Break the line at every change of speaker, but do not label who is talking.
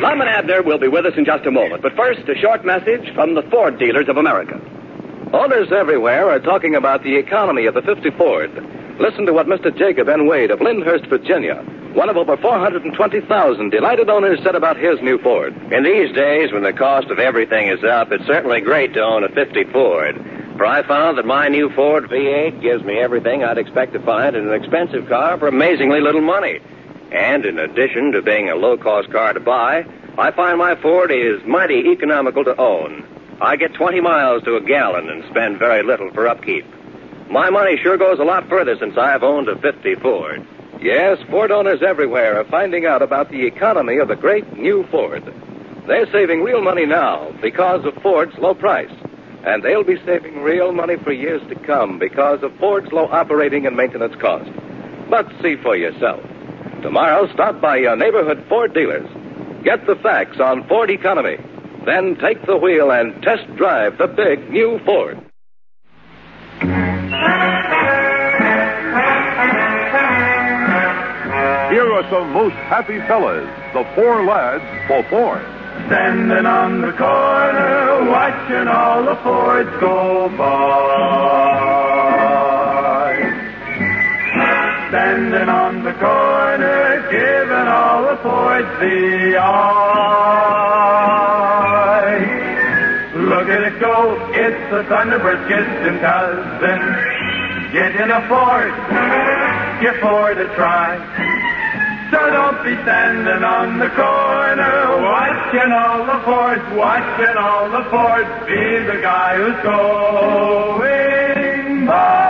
Lum and Abner will be with us in just a moment. But first, a short message from the Ford dealers of America.
Owners everywhere are talking about the economy of the 50 Ford. Listen to what Mr. Jacob N. Wade of Lyndhurst, Virginia, one of over 420,000 delighted owners, said about his new Ford.
In these days, when the cost of everything is up, it's certainly great to own a 50 Ford. For I found that my new Ford V8 gives me everything I'd expect to find in an expensive car for amazingly little money. And in addition to being a low-cost car to buy, I find my Ford is mighty economical to own. I get 20 miles to a gallon and spend very little for upkeep. My money sure goes a lot further since I've owned a 50 Ford.
Yes, Ford owners everywhere are finding out about the economy of the great new Ford. They're saving real money now because of Ford's low price. And they'll be saving real money for years to come because of Ford's low operating and maintenance cost. But see for yourself. Tomorrow, stop by your neighborhood Ford dealers. Get the facts on Ford economy. Then take the wheel and test drive the big new Ford.
Here are some most happy fellas, the four lads for Ford.
Standing on the corner, watching all the Fords go by. Standing on the corner, giving all the Fords the eye. Look at it go, it's the Thunderbird kissing cousin. Get in a Ford, give Ford a try. So don't be standing on the corner, watching all the Fords, watching all the Fords. Be the guy who's going by.